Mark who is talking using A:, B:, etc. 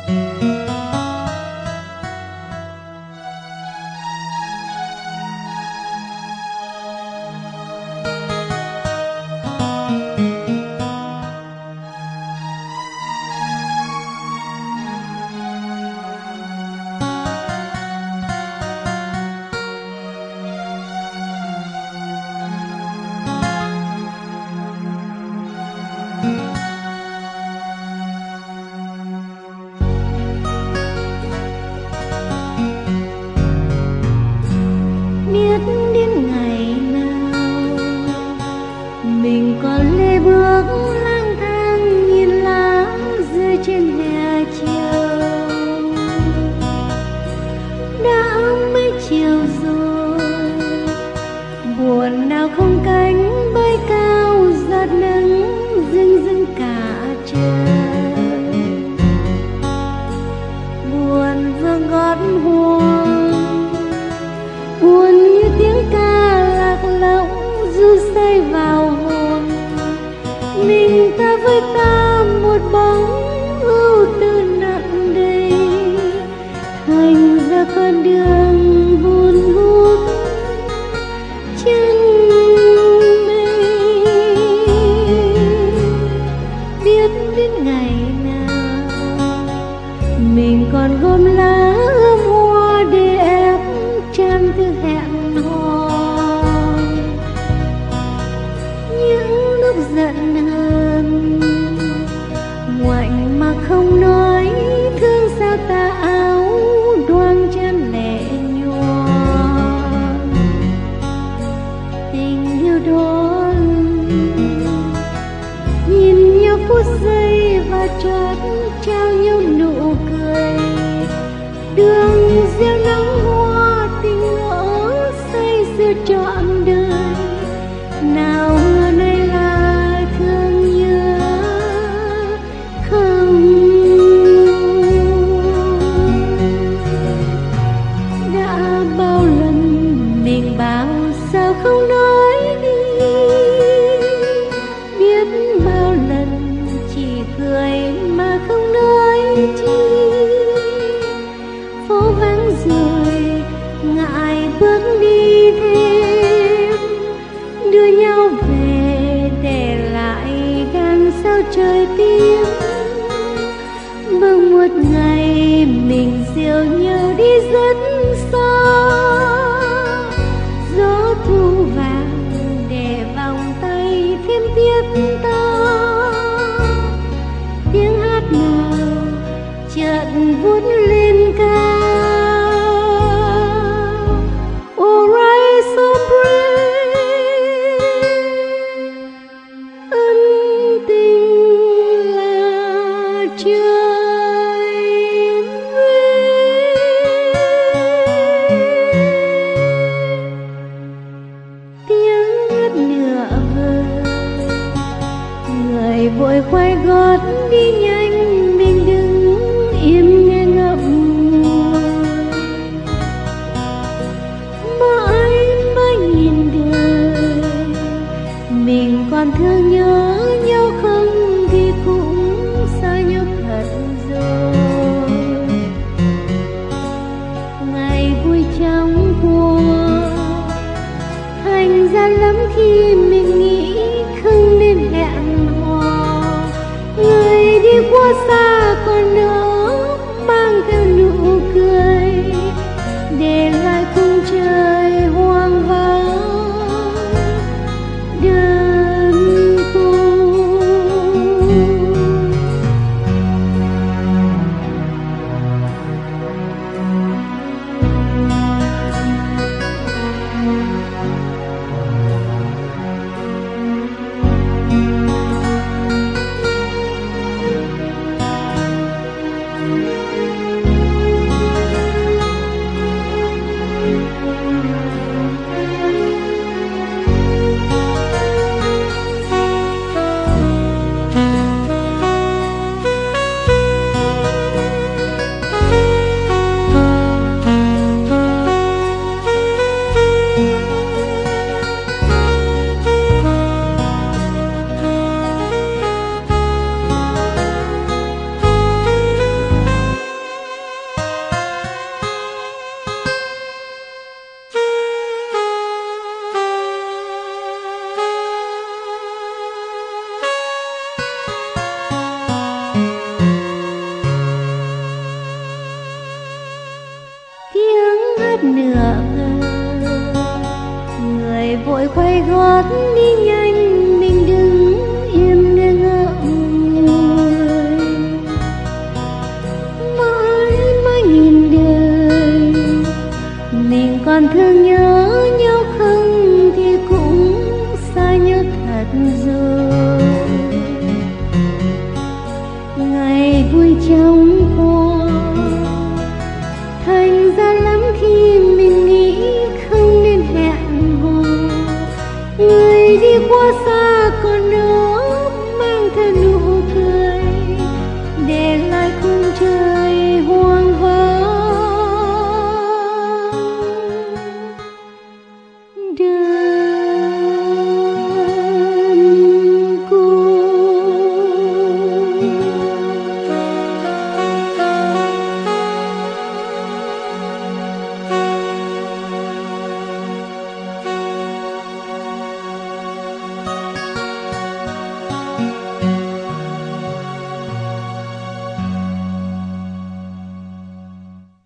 A: Biết đến ngày nào mình còn lê bước lang thang nhìn lá rơi trên hè chiều. Đã mấy chiều rồi, buồn nào không cánh bay cao, giọt nắng rưng rưng cả trời. Buồn vương gót buồn, buồn như tiếng ca lạc lõng du say vào hồn. Mình ta với ta một bóng ưu tư nặng đầy, thành ra con đường hun hút chân mình. Biết đến ngày nào mình còn gom lá ươm hoa để ép trăm thứ hẹn hò. Những lúc giận hờn ngoảnh mà không nói, thương sao ta áo đoan chân lệ nhòa. Tình yêu đó nhìn nhau phút giây và chót trao nhau nụ cười. Đường gieo nắng hoa tình ngỡ say sưa trọn đời. Nào hứa này là thương nhớ không? Đã bao lần mình bảo sao không nói đi, biết bao lần chỉ cười mà không nói chi. Phố vắng rồi ngại bước đi thêm, đưa nhau về để lại đằng sau trời tiếng. Bỗng một ngày mình dìu nhau đi rất xa, gió thu vàng để vòng tay thêm tiếc ta. Tiếng hát nào chợt vút lên cao. Oh, rise so brave, ân tình là trời về. Tiếng hát nửa vời, người vội quay gót đi nhanh, mình đứng im nghe ngậm ngùi. Mãi mãi nhìn đời mình còn thương nhớ nhau không, thì cũng xa nhau thật rồi. Ngày vui trong qua thành ra lắm khi mình nghĩ không nên hẹn hò. Người đi qua xa còn nữa mang theo nụ cười, để lại khung trời hoang vắng đơn côi. vội quay gót